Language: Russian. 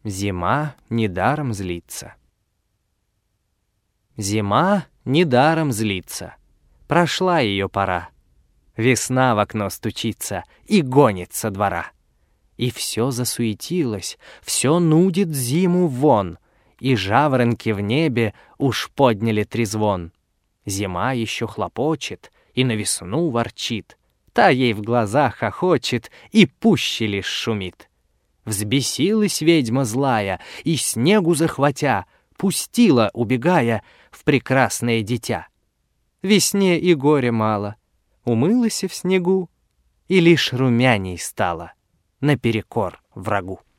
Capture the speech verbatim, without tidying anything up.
Зима недаром злится. Зима недаром злится. Прошла ее пора. Весна в окно стучится и гонит со двора. И все засуетилось, все нудит зиму вон, и жаворонки в небе уж подняли трезвон. Зима еще хлопочет и на весну ворчит. Та ей в глазах хохочет и пуще лишь шумит. Взбесилась ведьма злая и, снегу захватя, пустила, убегая, в прекрасное дитя. Весне и горя мало, умылась в снегу и лишь румяней стала наперекор врагу.